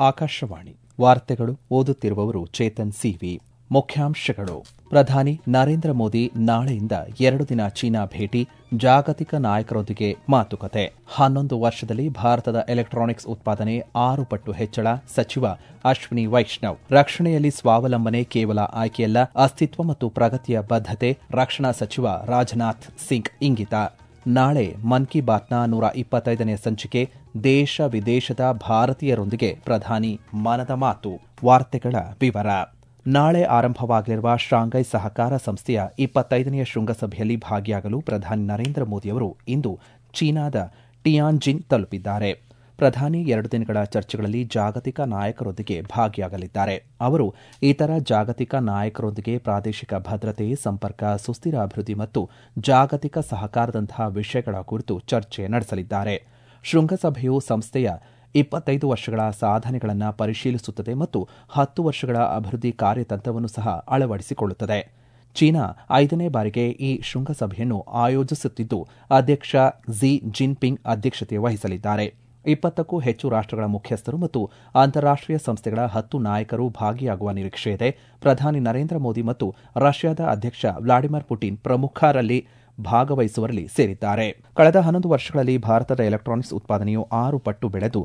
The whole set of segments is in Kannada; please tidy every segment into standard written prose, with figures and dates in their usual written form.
ಆಕಾಶವಾಣಿ ವಾರ್ತೆಗಳು ಓದುತ್ತಿರುವವರು ಚೇತನ್ ಸಿವಿ. ಮುಖ್ಯಾಂಶಗಳು. ಪ್ರಧಾನಿ ನರೇಂದ್ರ ಮೋದಿ ನಾಳೆಯಿಂದ 2 ದಿನ ಚೀನಾ ಭೇಟಿ, ಜಾಗತಿಕ ನಾಯಕರೊಂದಿಗೆ ಮಾತುಕತೆ. 11 ವರ್ಷದಲ್ಲಿ ಭಾರತದ ಎಲೆಕ್ಟ್ರಾನಿಕ್ಸ್ ಉತ್ಪಾದನೆ 6 ಪಟ್ಟು ಹೆಚ್ಚಳ, ಸಚಿವ ಅಶ್ವಿನಿ ವೈಷ್ಣವ್. ರಕ್ಷಣೆಯಲ್ಲಿ ಸ್ವಾವಲಂಬನೆ ಕೇವಲ ಆಯ್ಕೆಯಲ್ಲ, ಅಸ್ತಿತ್ವ ಮತ್ತು ಪ್ರಗತಿಯ ಬದ್ಧತೆ, ರಕ್ಷಣಾ ಸಚಿವ ರಾಜನಾಥ್ ಸಿಂಗ್ ಇಂಗಿತ. ನಾಳೆ ಮನ್ ಕಿ ಬಾತ್ನ 125ನೇ ಸಂಚಿಕೆ, ದೇಶ ವಿದೇಶದ ಭಾರತೀಯರೊಂದಿಗೆ ಪ್ರಧಾನಿ ಮನದ ಮಾತು. ವಾರ್ತೆಗಳ ವಿವರ. ನಾಳೆ ಆರಂಭವಾಗಲಿರುವ ಶಾಂಘೈ ಸಹಕಾರ ಸಂಸ್ಥೆಯ 25ನೇ ಶೃಂಗಸಭೆಯಲ್ಲಿ ಭಾಗಿಯಾಗಲು ಪ್ರಧಾನಿ ನರೇಂದ್ರ ಮೋದಿಯವರು ಇಂದು ಚೀನಾದ ಟಿಯಾನ್ಜಿನ್ ತಲುಪಿದ್ದಾರೆ. ಪ್ರಧಾನಿ 2 ದಿನಗಳ ಚರ್ಚೆಗಳಲ್ಲಿ ಜಾಗತಿಕ ನಾಯಕರೊಂದಿಗೆ ಭಾಗಿಯಾಗಲಿದ್ದಾರೆ. ಅವರು ಇತರ ಜಾಗತಿಕ ನಾಯಕರೊಂದಿಗೆ ಪ್ರಾದೇಶಿಕ ಭದ್ರತೆ, ಸಂಪರ್ಕ, ಸುಸ್ಥಿರ ಅಭಿವೃದ್ಧಿ ಮತ್ತು ಜಾಗತಿಕ ಸಹಕಾರದಂತಹ ವಿಷಯಗಳ ಕುರಿತು ಚರ್ಚೆ ನಡೆಸಲಿದ್ದಾರೆ. ಶೃಂಗಸಭೆಯು ಸಂಸ್ಥೆಯ 25 ವರ್ಷಗಳ ಸಾಧನೆಗಳನ್ನು ಪರಿಶೀಲಿಸುತ್ತದೆ ಮತ್ತು 10 ವರ್ಷಗಳ ಅಭಿವೃದ್ಧಿ ಕಾರ್ಯತಂತ್ರವನ್ನು ಸಹ ಅಳವಡಿಸಿಕೊಳ್ಳುತ್ತದೆ. ಚೀನಾ 5ನೇ ಬಾರಿಗೆ ಈ ಶೃಂಗಸಭೆಯನ್ನು ಆಯೋಜಿಸುತ್ತಿದ್ದು, ಅಧ್ಯಕ್ಷ ಕ್ಸಿ ಜಿನ್ಪಿಂಗ್ ಅಧ್ಯಕ್ಷತೆ ವಹಿಸಲಿದ್ದಾರೆ. 20ಕ್ಕೂ ಹೆಚ್ಚು ರಾಷ್ಟಗಳ ಮುಖ್ಯಸ್ಥರು ಮತ್ತು ಅಂತಾರಾಷ್ಟೀಯ ಸಂಸ್ಥೆಗಳ 10 ನಾಯಕರು ಭಾಗಿಯಾಗುವ ನಿರೀಕ್ಷೆಯಿದೆ. ಪ್ರಧಾನಿ ನರೇಂದ್ರ ಮೋದಿ ಮತ್ತು ರಷ್ಯಾದ ಅಧ್ಯಕ್ಷ ವ್ಲಾಡಿಮಿರ್ ಪುಟಿನ್ ಪ್ರಮುಖರಲ್ಲಿ ಭಾಗವಹಿಸುವರಲ್ಲಿ ಸೇರಿದ್ದಾರೆ. ಕಳೆದ 11 ವರ್ಷಗಳಲ್ಲಿ ಭಾರತದ ಎಲೆಕ್ಟ್ರಾನಿಕ್ಸ್ ಉತ್ಪಾದನೆಯು 6 ಪಟ್ಟು ಬೆಳೆದು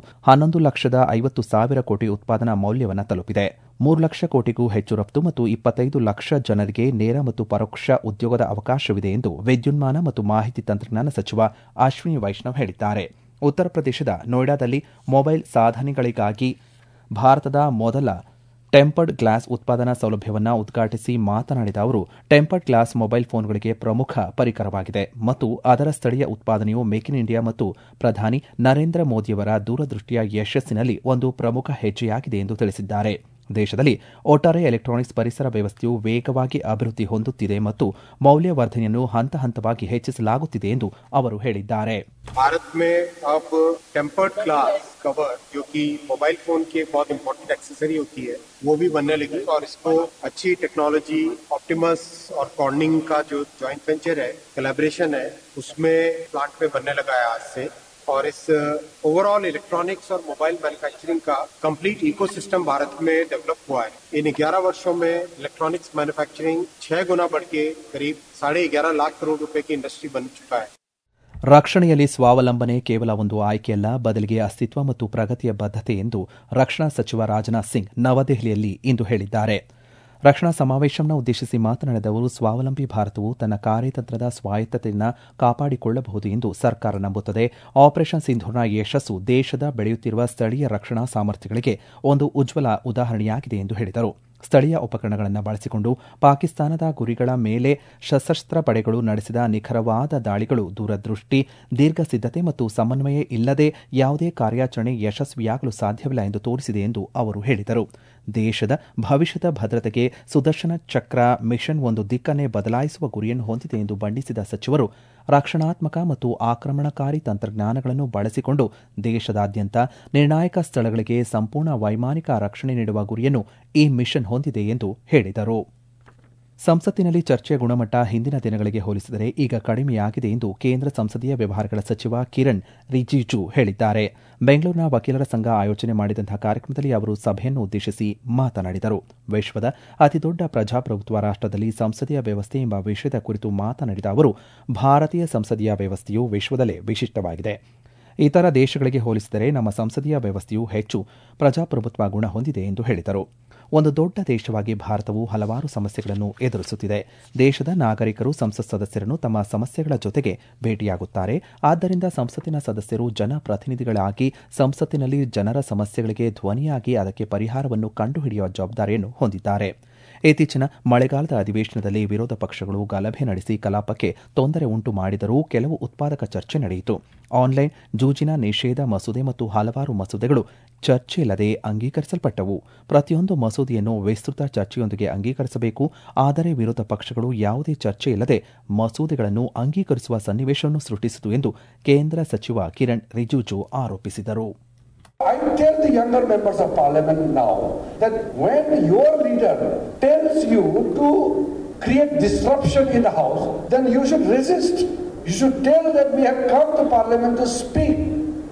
11,50,000 ಕೋಟಿ ಉತ್ಪಾದನಾ ಮೌಲ್ಯವನ್ನು ತಲುಪಿದೆ. 3 ಲಕ್ಷ ಕೋಟಿಗೂ ಹೆಚ್ಚು ರಫ್ತು ಮತ್ತು 25 ಲಕ್ಷ ಜನರಿಗೆ ನೇರ ಮತ್ತು ಪರೋಕ್ಷ ಉದ್ಯೋಗದ ಅವಕಾಶವಿದೆ ಎಂದು ವಿದ್ಯುನ್ಮಾನ ಮತ್ತು ಮಾಹಿತಿ ತಂತ್ರಜ್ಞಾನ ಸಚಿವ ಅಶ್ವಿನಿ ವೈಷ್ಣವ್ ಹೇಳಿದ್ದಾರೆ. ಉತ್ತರ ಪ್ರದೇಶದ ನೋಯ್ಡಾದಲ್ಲಿ ಮೊಬೈಲ್ ಸಾಧನಗಳಿಗಾಗಿ ಭಾರತದ ಮೊದಲ ಟೆಂಪರ್ಡ್ ಗ್ಲಾಸ್ ಉತ್ಪಾದನಾ ಸೌಲಭ್ಯವನ್ನು ಉದ್ಘಾಟಿಸಿ ಮಾತನಾಡಿದ ಅವರು, ಟೆಂಪರ್ಡ್ ಗ್ಲಾಸ್ ಮೊಬೈಲ್ ಫೋನ್ಗಳಿಗೆ ಪ್ರಮುಖ ಪರಿಕರವಾಗಿದೆ ಮತ್ತು ಅದರ ಸ್ಥಳೀಯ ಉತ್ಪಾದನೆಯು ಮೇಕ್ ಇನ್ ಇಂಡಿಯಾ ಮತ್ತು ಪ್ರಧಾನಿ ನರೇಂದ್ರ ಮೋದಿಯವರ ದೂರದೃಷ್ಟಿಯ ಯಶಸ್ಸಿನಲ್ಲಿ ಒಂದು ಪ್ರಮುಖ ಹೆಜ್ಜೆಯಾಗಿದೆ ಎಂದು ತಿಳಿಸಿದ್ದಾರೆ. ದೇಶದಲ್ಲಿ ಒಟ್ಟಾರೆ ಎಲೆಕ್ಟ್ರಾನಿಕ್ಸ್ ಪರಿಸರ ವ್ಯವಸ್ಥೆಯು ವೇಗವಾಗಿ ಅಭಿವೃದ್ಧಿ ಹೊಂದುತ್ತಿದೆ ಮತ್ತು ಮೌಲ್ಯವರ್ಧನೆಯನ್ನು ಹಂತ ಹಂತವಾಗಿ ಹೆಚ್ಚಿಸಲಾಗುತ್ತಿದೆ ಎಂದು ಅವರು ಹೇಳಿದ್ದಾರೆ. भारत में अब टेम्पर्ड ग्लास कवर जो कि मोबाइल फोन की एक बहुत इंपॉर्टेंट एक्सेसरी होती है वो भी बनने लगी और इसको अच्छी टेक्नोलॉजी ऑप्टिमस और कॉर्निंग का जो जॉइंट वेंचर है, कोलैबोरेशन है, उसमें प्लांट में बनने लगा है आज से. और इस ओवरऑल इलेक्ट्रॉनिक्स और मोबाइल मैन्युफैक्चरिंग का कंप्लीट इकोसिस्टम भारत में डेवलप हुआ है. इन 11 वर्षों में इलेक्ट्रॉनिक्स मैन्युफैक्चरिंग 6 गुना बढ़ के करीब 11.5 लाख करोड़ रुपए की इंडस्ट्री बन चुका है. ರಕ್ಷಣೆಯಲ್ಲಿ ಸ್ವಾವಲಂಬನೆ ಕೇವಲ ಒಂದು ಆಯ್ಕೆಯಲ್ಲ, ಬದಲಿಗೆ ಅಸ್ತಿತ್ವ ಮತ್ತು ಪ್ರಗತಿಯ ಬದ್ಧತೆ ಎಂದು ರಕ್ಷಣಾ ಸಚಿವ ರಾಜನಾಥ್ ಸಿಂಗ್ ನವದೆಹಲಿಯಲ್ಲಿ ಇಂದು ಹೇಳಿದ್ದಾರೆ. ರಕ್ಷಣಾ ಸಮಾವೇಶವನ್ನು ಉದ್ದೇಶಿಸಿ ಮಾತನಾಡಿದ ಅವರು, ಸ್ವಾವಲಂಬಿ ಭಾರತವು ತನ್ನ ಕಾರ್ಯತಂತ್ರದ ಸ್ವಾಯತ್ತತೆಯನ್ನು ಕಾಪಾಡಿಕೊಳ್ಳಬಹುದು ಎಂದು ಸರ್ಕಾರ ನಂಬುತ್ತದೆ. ಆಪರೇಷನ್ ಸಿಂಧೂರ್ನ ಯಶಸ್ಸು ದೇಶದ ಬೆಳೆಯುತ್ತಿರುವ ಸ್ಥಳೀಯ ರಕ್ಷಣಾ ಸಾಮರ್ಥ್ಯಗಳಿಗೆ ಒಂದು ಉಜ್ವಲ ಉದಾಹರಣೆಯಾಗಿದೆ ಎಂದು ಹೇಳಿದರು. ಸ್ಥಳೀಯ ಉಪಕರಣಗಳನ್ನು ಬಳಸಿಕೊಂಡು ಪಾಕಿಸ್ತಾನದ ಗುರಿಗಳ ಮೇಲೆ ಸಶಸ್ತ್ರ ಪಡೆಗಳು ನಡೆಸಿದ ನಿಖರವಾದ ದಾಳಿಗಳು ದೂರದೃಷ್ಟಿ, ದೀರ್ಘ ಸಿದ್ಧತೆ ಮತ್ತು ಸಮನ್ವಯ ಇಲ್ಲದೆ ಯಾವುದೇ ಕಾರ್ಯಾಚರಣೆ ಯಶಸ್ವಿಯಾಗಲು ಸಾಧ್ಯವಿಲ್ಲ ಎಂದು ತೋರಿಸಿದೆ ಎಂದು ಅವರು ಹೇಳಿದರು. ದೇಶದ ಭವಿಷ್ಯದ ಭದ್ರತೆಗೆ ಸುದರ್ಶನ ಚಕ್ರ ಮಿಷನ್ ಒಂದು ದಿಕ್ಕನ್ನೇ ಬದಲಾಯಿಸುವ ಗುರಿಯನ್ನು ಹೊಂದಿದೆ ಎಂದು ಬಣ್ಣಿಸಿದ ಸಚಿವರು, ರಕ್ಷಣಾತ್ಮಕ ಮತ್ತು ಆಕ್ರಮಣಕಾರಿ ತಂತ್ರಜ್ಞಾನಗಳನ್ನು ಬಳಸಿಕೊಂಡು ದೇಶದಾದ್ಯಂತ ನಿರ್ಣಾಯಕ ಸ್ಥಳಗಳಿಗೆ ಸಂಪೂರ್ಣ ವೈಮಾನಿಕ ರಕ್ಷಣೆ ನೀಡುವ ಗುರಿಯನ್ನು ಈ ಮಿಷನ್ ಹೊಂದಿದೆ ಎಂದು ಹೇಳಿದರು. ಸಂಸತ್ತಿನಲ್ಲಿ ಚರ್ಚೆಯ ಗುಣಮಟ್ಟ ಹಿಂದಿನ ದಿನಗಳಿಗೆ ಹೋಲಿಸಿದರೆ ಈಗ ಕಡಿಮೆಯಾಗಿದೆ ಎಂದು ಕೇಂದ್ರ ಸಂಸದೀಯ ವ್ಯವಹಾರಗಳ ಸಚಿವ ಕಿರಣ್ ರಿಜಿಜು ಹೇಳಿದ್ದಾರೆ. ಬೆಂಗಳೂರಿನ ವಕೀಲರ ಸಂಘ ಆಯೋಜನೆ ಮಾಡಿದಂತಹ ಕಾರ್ಯಕ್ರಮದಲ್ಲಿ ಅವರು ಸಭೆಯನ್ನು ಉದ್ದೇಶಿಸಿ ಮಾತನಾಡಿದರು. ವಿಶ್ವದ ಅತಿದೊಡ್ಡ ಪ್ರಜಾಪ್ರಭುತ್ವ ರಾಷ್ಟದಲ್ಲಿ ಸಂಸದೀಯ ವ್ಯವಸ್ಥೆ ಎಂಬ ವಿಷಯದ ಕುರಿತು ಮಾತನಾಡಿದ ಅವರು, ಭಾರತೀಯ ಸಂಸದೀಯ ವ್ಯವಸ್ಥೆಯು ವಿಶ್ವದಲ್ಲೇ ವಿಶಿಷ್ಟವಾಗಿದೆ. ಇತರ ದೇಶಗಳಿಗೆ ಹೋಲಿಸಿದರೆ ನಮ್ಮ ಸಂಸದೀಯ ವ್ಯವಸ್ಥೆಯು ಹೆಚ್ಚು ಪ್ರಜಾಪ್ರಭುತ್ವ ಗುಣ ಹೊಂದಿದೆ ಎಂದು ಹೇಳಿದರು. ಒಂದು ದೊಡ್ಡ ದೇಶವಾಗಿ ಭಾರತವು ಹಲವಾರು ಸಮಸ್ಯೆಗಳನ್ನು ಎದುರಿಸುತ್ತಿದೆ. ದೇಶದ ನಾಗರಿಕರು ಸಂಸತ್ ಸದಸ್ಯರನ್ನು ತಮ್ಮ ಸಮಸ್ಯೆಗಳ ಜೊತೆಗೆ ಭೇಟಿಯಾಗುತ್ತಾರೆ. ಆದ್ದರಿಂದ ಸಂಸತ್ತಿನ ಸದಸ್ಯರು ಜನಪ್ರತಿನಿಧಿಗಳಾಗಿ ಸಂಸತ್ತಿನಲ್ಲಿ ಜನರ ಸಮಸ್ಯೆಗಳಿಗೆ ಧ್ವನಿಯಾಗಿ ಅದಕ್ಕೆ ಪರಿಹಾರವನ್ನು ಕಂಡುಹಿಡಿಯುವ ಜವಾಬ್ದಾರಿಯನ್ನು ಹೊಂದಿದ್ದಾರೆ. ಇತ್ತೀಚಿನ ಮಳೆಗಾಲದ ಅಧಿವೇಶನದಲ್ಲಿ ವಿರೋಧ ಪಕ್ಷಗಳು ಗಲಭೆ ನಡೆಸಿ ಕಲಾಪಕ್ಕೆ ತೊಂದರೆ ಉಂಟು ಮಾಡಿದರೂ ಕೆಲವು ಉತ್ಪಾದಕ ಚರ್ಚೆ ನಡೆಯಿತು. ಆನ್ಲೈನ್ ಜೂಜಿನ ನಿಷೇಧ ಮಸೂದೆ ಮತ್ತು ಹಲವಾರು ಮಸೂದೆಗಳು ಚರ್ಚೆಯಿಲ್ಲದೆ ಅಂಗೀಕರಿಸಲ್ಪಟ್ಟವು. ಪ್ರತಿಯೊಂದು ಮಸೂದೆಯನ್ನು ವಿಸ್ತೃತ ಚರ್ಚೆಯೊಂದಿಗೆ ಅಂಗೀಕರಿಸಬೇಕು. ಆದರೆ ವಿರೋಧ ಪಕ್ಷಗಳು ಯಾವುದೇ ಚರ್ಚೆಯಿಲ್ಲದೆ ಮಸೂದೆಗಳನ್ನು ಅಂಗೀಕರಿಸುವ ಸನ್ನಿವೇಶವನ್ನು ಸೃಷ್ಟಿಸಿತು ಎಂದು ಕೇಂದ್ರ ಸಚಿವ ಕಿರಣ್ ರಿಜಿಜು ಆರೋಪಿಸಿದರು. I tell the younger members of parliament now that when your leader tells you to create disruption in the house, then you should resist. You should tell that we have come to parliament to speak.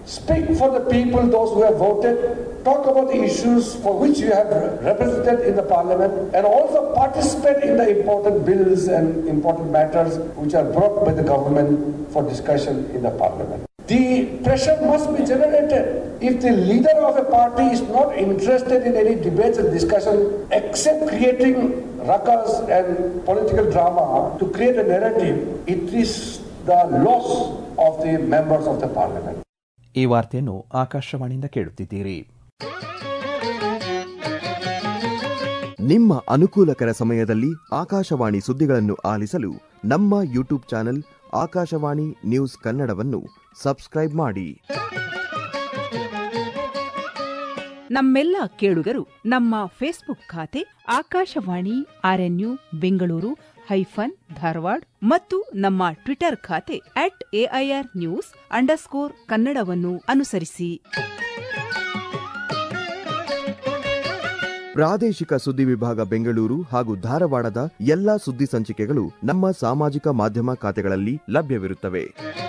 Speak for the people, those who have voted. Talk about the issues for which you have represented in the parliament, and also participate in the important bills and important matters which are brought by the government for discussion in the parliament. The pressure must be generated. If the leader of a party is not interested in any debates and discussion except creating ruckus and political drama to create a narrative, it is the loss of the members of the parliament. ಈ ವಾರ್ತೆಯನ್ನು ಆಕಾಶವಾಣಿಯಿಂದ ಕೇಳುತ್ತಿದ್ದೀರಿ. ನಿಮ್ಮ ಅನುಕೂಲಕರ ಸಮಯದಲ್ಲಿ ಆಕಾಶವಾಣಿ ಸುದ್ದಿಗಳನ್ನು ಆಲಿಸಲು ನಮ್ಮ ಯೂಟ್ಯೂಬ್ ಚಾನೆಲ್ ಆಕಾಶವಾಣಿ ನ್ಯೂಸ್ ಕನ್ನಡವನ್ನು ಸಬ್ಸ್ಕ್ರೈಬ್ ಮಾಡಿ. ನಮ್ಮೆಲ್ಲ ಕೇಳುಗರು ನಮ್ಮ ಫೇಸ್ಬುಕ್ ಖಾತೆ ಆಕಾಶವಾಣಿ ಆರ್ಎನ್ಯು ಬೆಂಗಳೂರು ಧಾರವಾಡ ಮತ್ತು ನಮ್ಮ ಟ್ವಿಟರ್ ಖಾತೆ @AIRnews_ಕನ್ನಡವನ್ನು ಅನುಸರಿಸಿ. ಪ್ರಾದೇಶಿಕ ಸುದ್ದಿ ವಿಭಾಗ ಬೆಂಗಳೂರು ಹಾಗೂ ಧಾರವಾಡದ ಎಲ್ಲಾ ಸುದ್ದಿ ಸಂಚಿಕೆಗಳು ನಮ್ಮ ಸಾಮಾಜಿಕ ಮಾಧ್ಯಮ ಖಾತೆಗಳಲ್ಲಿ ಲಭ್ಯವಿರುತ್ತವೆ.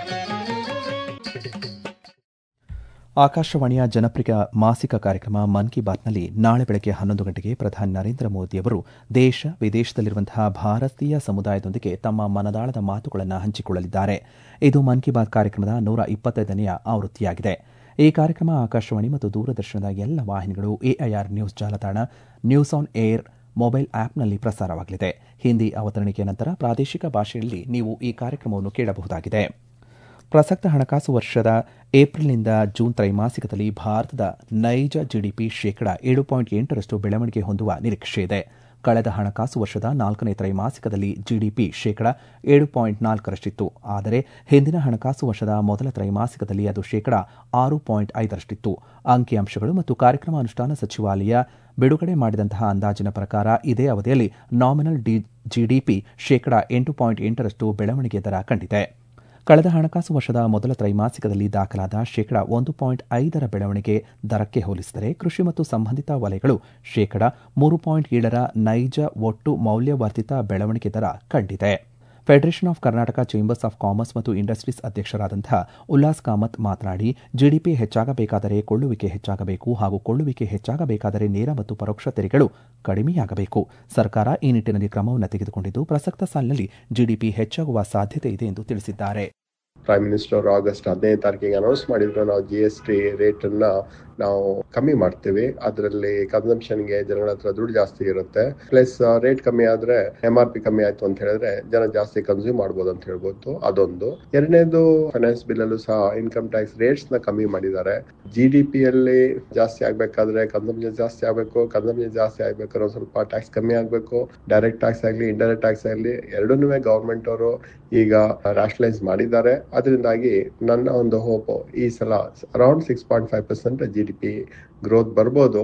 ಆಕಾಶವಾಣಿಯ ಜನಪ್ರಿಯ ಮಾಸಿಕ ಕಾರ್ಯಕ್ರಮ ಮನ್ ಕಿ ಬಾತ್ನಲ್ಲಿ ನಾಳೆ ಬೆಳಗ್ಗೆ 11 ಗಂಟೆಗೆ ಪ್ರಧಾನಿ ನರೇಂದ್ರ ಮೋದಿಯವರು ದೇಶ ವಿದೇಶದಲ್ಲಿರುವಂತಹ ಭಾರತೀಯ ಸಮುದಾಯದೊಂದಿಗೆ ತಮ್ಮ ಮನದಾಳದ ಮಾತುಗಳನ್ನು ಹಂಚಿಕೊಳ್ಳಲಿದ್ದಾರೆ. ಇದು ಮನ್ ಕಿ ಬಾತ್ ಕಾರ್ಯಕ್ರಮದ 125ನೇ ಆವೃತ್ತಿಯಾಗಿದೆ. ಈ ಕಾರ್ಯಕ್ರಮ ಆಕಾಶವಾಣಿ ಮತ್ತು ದೂರದರ್ಶನದ ಎಲ್ಲ ವಾಹಿನಿಗಳು, AIR ನ್ಯೂಸ್ ಜಾಲತಾಣ, ನ್ಯೂಸ್ ಆನ್ ಏರ್ ಮೊಬೈಲ್ ಆಪ್ನಲ್ಲಿ ಪ್ರಸಾರವಾಗಲಿದೆ. ಹಿಂದಿ ಅವತರಣಿಕೆಯ ನಂತರ ಪ್ರಾದೇಶಿಕ ಭಾಷೆಯಲ್ಲಿ ನೀವು ಈ ಕಾರ್ಯಕ್ರಮವನ್ನು ಕೇಳಬಹುದಾಗಿದೆ. ಪ್ರಸಕ್ತ ಹಣಕಾಸು ವರ್ಷದ ಏಪ್ರಿಲ್ನಿಂದ ಜೂನ್ ತ್ರೈಮಾಸಿಕದಲ್ಲಿ ಭಾರತದ ನೈಜ ಜಿಡಿಪಿ ಶೇಕಡಾ 7.8ರಷ್ಟು ಬೆಳವಣಿಗೆ ಹೊಂದುವ ನಿರೀಕ್ಷೆಯಿದೆ. ಕಳೆದ ಹಣಕಾಸು ವರ್ಷದ 4ನೇ ತ್ರೈಮಾಸಿಕದಲ್ಲಿ ಜಿಡಿಪಿ ಶೇಕಡಾ 7.4ರಷ್ಟಿತ್ತು. ಆದರೆ ಹಿಂದಿನ ಹಣಕಾಸು ವರ್ಷದ ಮೊದಲ ತ್ರೈಮಾಸಿಕದಲ್ಲಿ ಅದು ಶೇಕಡಾ 6.5ರಷ್ಟಿತ್ತು. ಅಂಕಿಅಂಶಗಳು ಮತ್ತು ಕಾರ್ಯಕ್ರಮ ಅನುಷ್ಠಾನ ಸಚಿವಾಲಯ ಬಿಡುಗಡೆ ಮಾಡಿದಂತಹ ಅಂದಾಜಿನ ಪ್ರಕಾರ ಇದೇ ಅವಧಿಯಲ್ಲಿ ನಾಮಿನಲ್ ಜಿಡಿಪಿ ಶೇಕಡಾ 8.8ರಷ್ಟು ಬೆಳವಣಿಗೆ ದರ ಕಂಡಿದೆ. ಕಳೆದ ಹಣಕಾಸು ವರ್ಷದ ಮೊದಲ ತ್ರೈಮಾಸಿಕದಲ್ಲಿ ದಾಖಲಾದ ಶೇಕಡಾ 1.5ರ ಬೆಳವಣಿಗೆ ದರಕ್ಕೆ ಹೋಲಿಸಿದರೆ ಕೃಷಿ ಮತ್ತು ಸಂಬಂಧಿತ ವಲಯಗಳು ಶೇಕಡಾ 3.7ರ ನೈಜ ಒಟ್ಟು ಮೌಲ್ಯವರ್ಧಿತ ಬೆಳವಣಿಗೆ ದರ ಕಂಡಿದೆ. Federation of Karnataka chambers of commerce ಮತ್ತು ಇಂಡಸ್ಟ್ರೀಸ್ ಅಧ್ಯಕ್ಷರಾದಂತಹ ಉಲ್ಲಾಸ್ ಕಾಮತ್ ಮಾತನಾಡಿ, ಜಿಡಿಪಿ ಹೆಚ್ಚಾಗಬೇಕಾದರೆ ಕೊಳ್ಳುವಿಕೆ ಹೆಚ್ಚಾಗಬೇಕು ಹಾಗೂ ಕೊಳ್ಳುವಿಕೆ ಹೆಚ್ಚಾಗಬೇಕಾದರೆ ನೇರ ಮತ್ತು ಪರೋಕ್ಷ ತೆರಿಗೆಗಳು ಕಡಿಮೆಯಾಗಬೇಕು. ಸರ್ಕಾರ ಈ ನಿಟ್ಟಿನಲ್ಲಿ ಕ್ರಮವನ್ನು ತೆಗೆದುಕೊಂಡಿದ್ದು ಪ್ರಸಕ್ತ ಸಾಲಿನಲ್ಲಿ ಜಿಡಿಪಿ ಹೆಚ್ಚಾಗುವ ಸಾಧ್ಯತೆ ಇದೆ ಎಂದು ತಿಳಿಸಿದ್ದಾರೆ. ಪ್ರೈಮ್ ಮಿನಿಸ್ಟರ್ ಆಗಸ್ಟ್ 15ನೇ ತಾರೀಕಿಗೆ ಅನೌನ್ಸ್ ಮಾಡಿದ್ರು, ನಾವು GST ರೇಟ್ ಅನ್ನ ನಾವು ಕಮ್ಮಿ ಮಾಡ್ತೀವಿ. ಅದರಲ್ಲಿ ಕನ್ಸಂಪ್ಷನ್ಗೆ ಜನಗಳ ಹತ್ರ ದುಡ್ಡು ಜಾಸ್ತಿ ಇರುತ್ತೆ. ಪ್ಲಸ್ ರೇಟ್ ಕಮ್ಮಿ ಆದ್ರೆ MRP ಕಮ್ಮಿ ಆಯ್ತು ಅಂತ ಹೇಳಿದ್ರೆ ಜನ ಜಾಸ್ತಿ ಕನ್ಸ್ಯೂಮ್ ಮಾಡ್ಬೋದು ಅಂತ ಹೇಳ್ಬೋದು. ಅದೊಂದು. ಎರಡನೇದು, ಫೈನಾನ್ಸ್ ಬಿಲ್ ಅಲ್ಲೂ ಸಹ ಇನ್ಕಮ್ ಟ್ಯಾಕ್ಸ್ ರೇಟ್ಸ್ ನ ಕಮ್ಮಿ ಮಾಡಿದ್ದಾರೆ. GDP ಯಲ್ಲಿ ಜಾಸ್ತಿ ಆಗ್ಬೇಕಾದ್ರೆ ಕನ್ಸಂಪ್ಷನ್ ಜಾಸ್ತಿ ಆಗ್ಬೇಕು. ಕನ್ಸಂಪ್ಷನ್ ಜಾಸ್ತಿ ಆಗ್ಬೇಕಾದ್ರೆ ಸ್ವಲ್ಪ ಟ್ಯಾಕ್ಸ್ ಕಮ್ಮಿ ಆಗ್ಬೇಕು. ಡೈರೆಕ್ಟ್ ಟ್ಯಾಕ್ಸ್ ಆಗ್ಲಿ ಇಂಡೈರೆಕ್ಟ್ ಟ್ಯಾಕ್ಸ್ ಆಗ್ಲಿ ಎರಡನ್ನೂ ಗವರ್ಮೆಂಟ್ ಅವರು ಈಗ ರ್ಯಾಷನಲೈಸ್ ಮಾಡಿದ್ದಾರೆ. ಅದರಿಂದಾಗಿ ನನ್ನ ಒಂದು ಹೋಪ್ ಈ ಸಲ ಅರೌಂಡ್ 6.5% GDP ಗ್ರೋತ್ ಬರ್ಬೋದು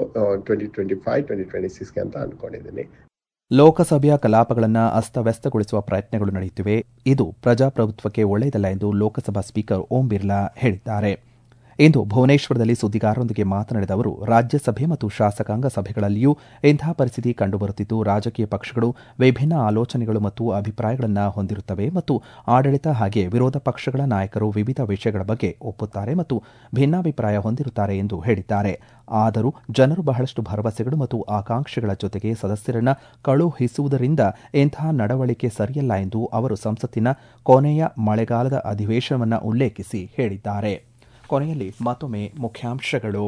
2025-2026 ಅಂತ ಅನ್ಕೊಂಡಿದ್ದೀನಿ. ಲೋಕಸಭೆಯ ಕಲಾಪಗಳನ್ನು ಅಸ್ತವ್ಯಸ್ತಗೊಳಿಸುವ ಪ್ರಯತ್ನಗಳು ನಡೆಯುತ್ತಿವೆ. ಇದು ಪ್ರಜಾಪ್ರಭುತ್ವಕ್ಕೆ ಒಳ್ಳೆಯದಲ್ಲ ಎಂದು ಲೋಕಸಭಾ ಸ್ಪೀಕರ್ ಓಂ ಬಿರ್ಲಾ ಹೇಳಿದ್ದಾರೆ. ಇಂದು ಭುವನೇಶ್ವರದಲ್ಲಿ ಸುದ್ದಿಗಾರರೊಂದಿಗೆ ಮಾತನಾಡಿದ ಅವರು, ರಾಜ್ಯಸಭೆ ಮತ್ತು ಶಾಸಕಾಂಗ ಸಭೆಗಳಲ್ಲಿಯೂ ಇಂತಹ ಪರಿಸ್ಥಿತಿ ಕಂಡುಬರುತ್ತಿದ್ದು, ರಾಜಕೀಯ ಪಕ್ಷಗಳು ವಿಭಿನ್ನ ಆಲೋಚನೆಗಳು ಮತ್ತು ಅಭಿಪ್ರಾಯಗಳನ್ನು ಹೊಂದಿರುತ್ತವೆ ಮತ್ತು ಆಡಳಿತ ಹಾಗೆ ವಿರೋಧ ಪಕ್ಷಗಳ ನಾಯಕರು ವಿವಿಧ ವಿಷಯಗಳ ಬಗ್ಗೆ ಒಪ್ಪುತ್ತಾರೆ ಮತ್ತು ಭಿನ್ನಾಭಿಪ್ರಾಯ ಹೊಂದಿರುತ್ತಾರೆ ಎಂದು ಹೇಳಿದ್ದಾರೆ. ಆದರೂ ಜನರು ಬಹಳಷ್ಟು ಭರವಸೆಗಳು ಮತ್ತು ಆಕಾಂಕ್ಷೆಗಳ ಜೊತೆಗೆ ಸದಸ್ಯರನ್ನ ಕಳುಹಿಸುವುದರಿಂದ ಇಂತಹ ನಡವಳಿಕೆ ಸರಿಯಲ್ಲ ಎಂದು ಅವರು ಸಂಸತ್ತಿನ ಕೊನೆಯ ಮಳೆಗಾಲದ ಅಧಿವೇಶನವನ್ನು ಉಲ್ಲೇಖಿಸಿ ಹೇಳಿದ್ದಾರೆ. ಕೊನೆಯಲ್ಲಿ ಮತ್ತೊಮ್ಮೆ ಮುಖ್ಯಾಂಶಗಳು.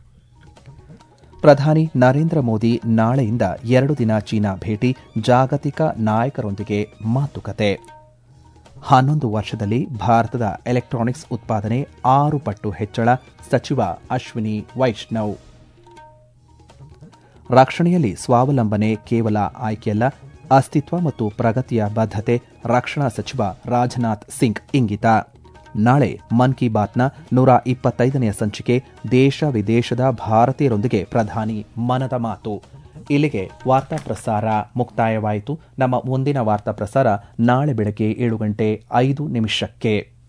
ಪ್ರಧಾನಿ ನರೇಂದ್ರ ಮೋದಿ ನಾಳೆಯಿಂದ 2 ದಿನ ಚೀನಾ ಭೇಟಿ, ಜಾಗತಿಕ ನಾಯಕರೊಂದಿಗೆ ಮಾತುಕತೆ. 11 ವರ್ಷದಲ್ಲಿ ಭಾರತದ ಎಲೆಕ್ಟ್ರಾನಿಕ್ಸ್ ಉತ್ಪಾದನೆ 6 ಪಟ್ಟು ಹೆಚ್ಚಳ, ಸಚಿವ ಅಶ್ವಿನಿ ವೈಷ್ಣವ್. ರಕ್ಷಣೆಯಲ್ಲಿ ಸ್ವಾವಲಂಬನೆ ಕೇವಲ ಆಯ್ಕೆಯಲ್ಲ, ಅಸ್ತಿತ್ವ ಮತ್ತು ಪ್ರಗತಿಯ ಬದ್ಧತೆ, ರಕ್ಷಣಾ ಸಚಿವ ರಾಜನಾಥ್ ಸಿಂಗ್ ಇಂಗಿತ. ನಾಳೆ ಮನ್ ಕಿ ಬಾತ್ನ 125ನೇ ಸಂಚಿಕೆ, ದೇಶ ವಿದೇಶದ ಭಾರತೀಯರೊಂದಿಗೆ ಪ್ರಧಾನಿ ಮನದ ಮಾತು. ಇಲ್ಲಿಗೆ ವಾರ್ತಾ ಪ್ರಸಾರ ಮುಕ್ತಾಯವಾಯಿತು. ನಮ್ಮ ಮುಂದಿನ ವಾರ್ತಾ ಪ್ರಸಾರ ನಾಳೆ ಬೆಳಗ್ಗೆ 7:05 ನಿಮಿಷಕ್ಕೆ.